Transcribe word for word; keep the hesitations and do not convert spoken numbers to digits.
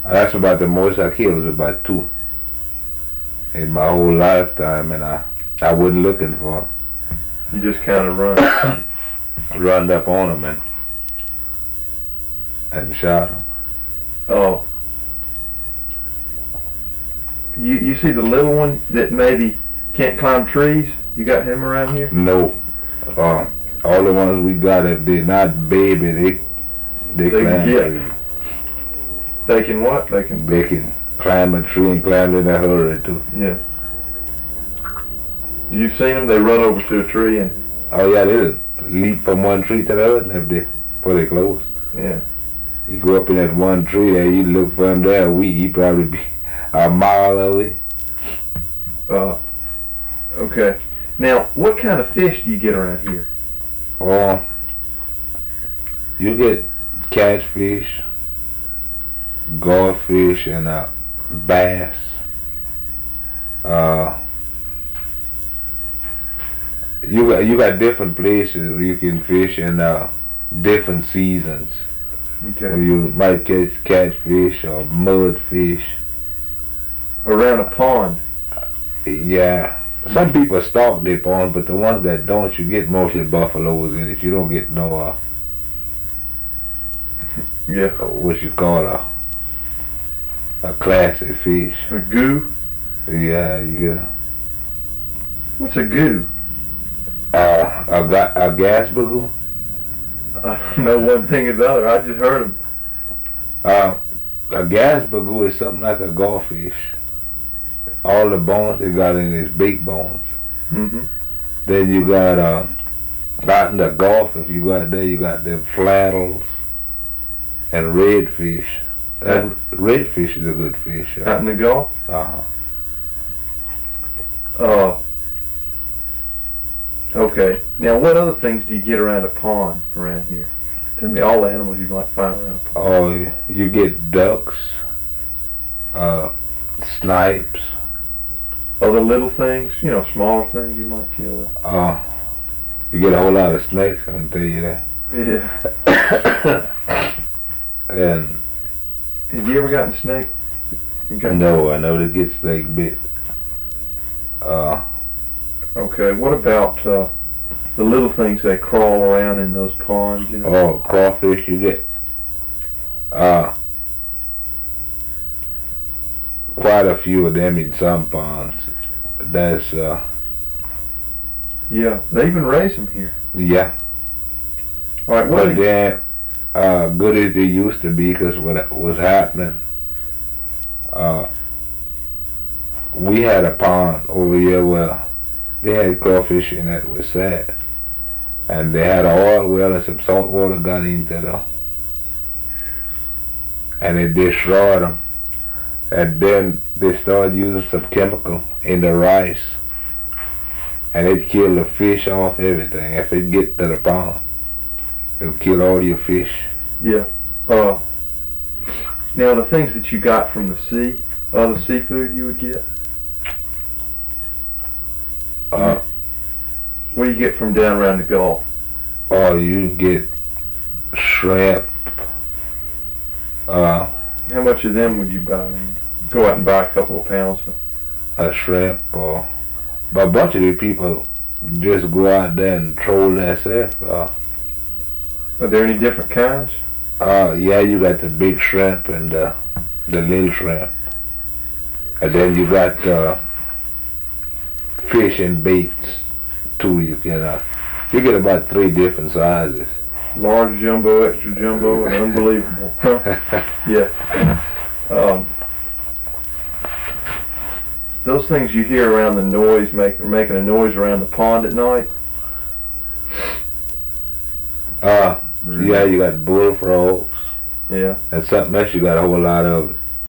That's about the most I killed, was about two in my whole lifetime, and I, I wasn't looking for them. You just kind of run. Run up on them and, and shot them. Oh. You, you see the little one that maybe can't climb trees? You got him around here? No. Uh, all the ones we got, if they're not baby, they, they, They climb can get- trees. They can what? They can. They can climb a tree and climb in a hurry too. Yeah. You've seen them? They run over to a tree and. Oh yeah, they just leap from one tree to the other if they, before they close. Yeah. You go up in that one tree there, you look for him there a week, he probably be a mile away. Uh. Okay. Now, what kind of fish do you get around here? Or you get catfish, goldfish, and uh, bass. Uh, you got you got different places where you can fish in uh, different seasons. Okay. Where you might catch catfish or mudfish. Around a pond. Yeah. Some people stock their ponds, but the ones that don't, you get mostly buffaloes in it. You don't get no, uh, Yeah. what you call a, a classic fish. A goo? Yeah, you get a, What's a goo? uh, a, ga- a gas bagoo. I don't know one thing about it. I just heard them. Uh, a gas bagoo is something like a goldfish. All the bones they got in is big bones. Mm-hmm. Then you got, uh, out in the Gulf, if you got there, you got them flattles and redfish. That redfish is a good fish. Uh, Out in the Gulf? uh-huh. Uh, okay. Now, what other things do you get around a pond around here? Tell me all the animals you might find around a pond. Oh, you get ducks, uh, snipes, Other little things, you know, smaller things you might kill. uh, you get a whole lot of snakes, I can tell you that. Yeah. And Have you ever gotten a snake? Okay. no, I know they get snake bit. Uh, Okay. What about uh, the little things that crawl around in those ponds? You know. oh, crawfish, you get, uh, quite a few of them in some ponds. That's, uh, Yeah. They even raise them here. yeah. All right. What? But they ain't uh, good as they used to be, because what was happening, uh, we had a pond over here where they had crawfish in that was sad. And they had an oil well and some salt water got into them. And it destroyed them. And then they started using some chemical in the rice. And it killed the fish off everything. If it get to the pond, it'll kill all your fish. Yeah. Uh. Now the things that you got from the sea, other seafood you would get. Uh, What do you get from down around the Gulf? or you get shrimp. Uh, How much of them would you buy? Go out and buy a couple of pounds. a shrimp, or but a bunch of these people just go out there and troll themselves. Uh, Are there any different kinds? uh, yeah, you got the big shrimp and the the little shrimp, and then you got uh, fish and baits too. You can uh, you get about three different sizes. Large jumbo, extra jumbo, and unbelievable. Huh? Yeah. Um, those things you hear around the noise, make, making a noise around the pond at night. Uh, yeah, you got bullfrogs Yeah. and something else you got a whole lot of.